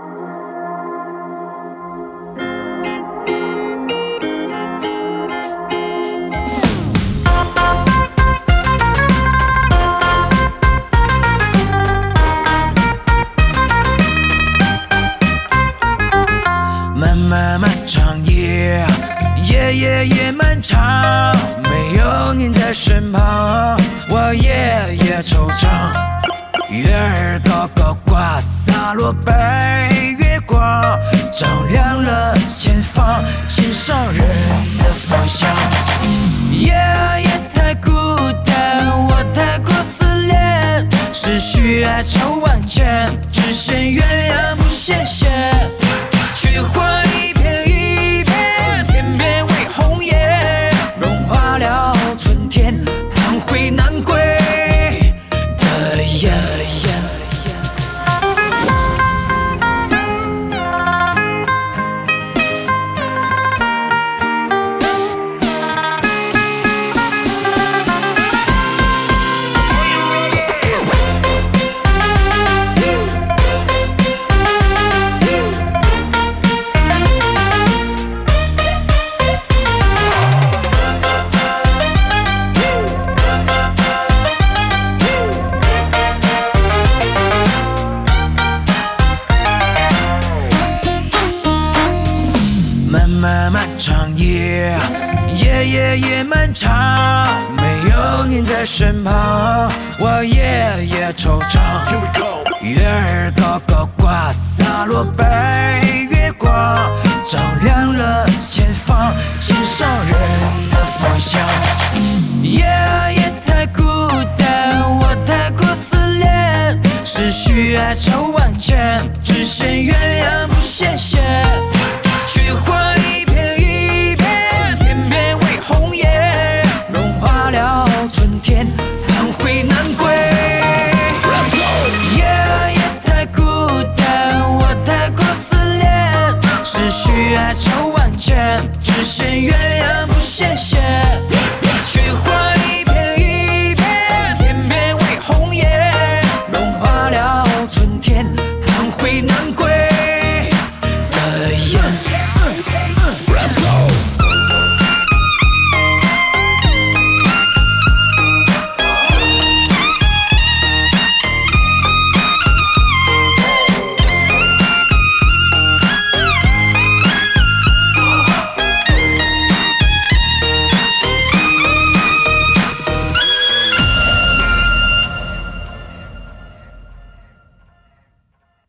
漫漫长夜，夜漫长，没有你在身旁，我夜惆怅。月儿高高挂，洒落白月光，照亮了前方，心上人的方向。夜太孤单，我太过思念，思绪哀愁万千，只羡鸳鸯不羡仙。菊花一片一片，片片为红叶，融化了春天，盼回南归的夜。漫漫长夜，夜漫长，没有你在身旁，我夜惆怅。月儿高高挂，洒落白月光，照亮了前方，心上人的方向。夜太孤单，我太过思念，思绪哀愁万千，只羡鸳鸯不羡仙。菊花